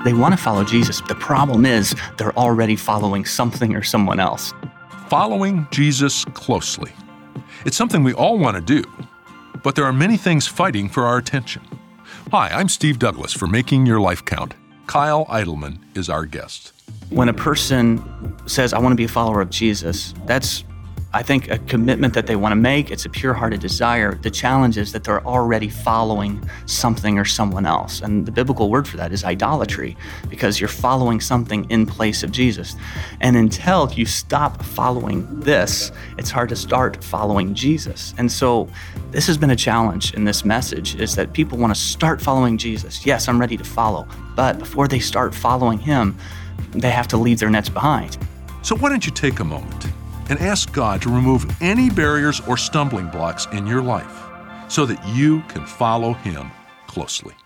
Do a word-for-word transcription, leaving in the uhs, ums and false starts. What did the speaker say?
They want to follow Jesus. The problem is they're already following something or someone else. Following Jesus closely. It's something we all want to do, but there are many things fighting for our attention. Hi, I'm Steve Douglas for Making Your Life Count. Kyle Idleman is our guest. When a person says, I want to be a follower of Jesus, that's, I think, a commitment that they want to make. It's a pure-hearted desire. The challenge is that they're already following something or someone else. And the biblical word for that is idolatry, because you're following something in place of Jesus. And until you stop following this, it's hard to start following Jesus. And so this has been a challenge in this message, is that people want to start following Jesus. Yes, I'm ready to follow. But before they start following him, they have to leave their nets behind. So why don't you take a moment and ask God to remove any barriers or stumbling blocks in your life so that you can follow him closely.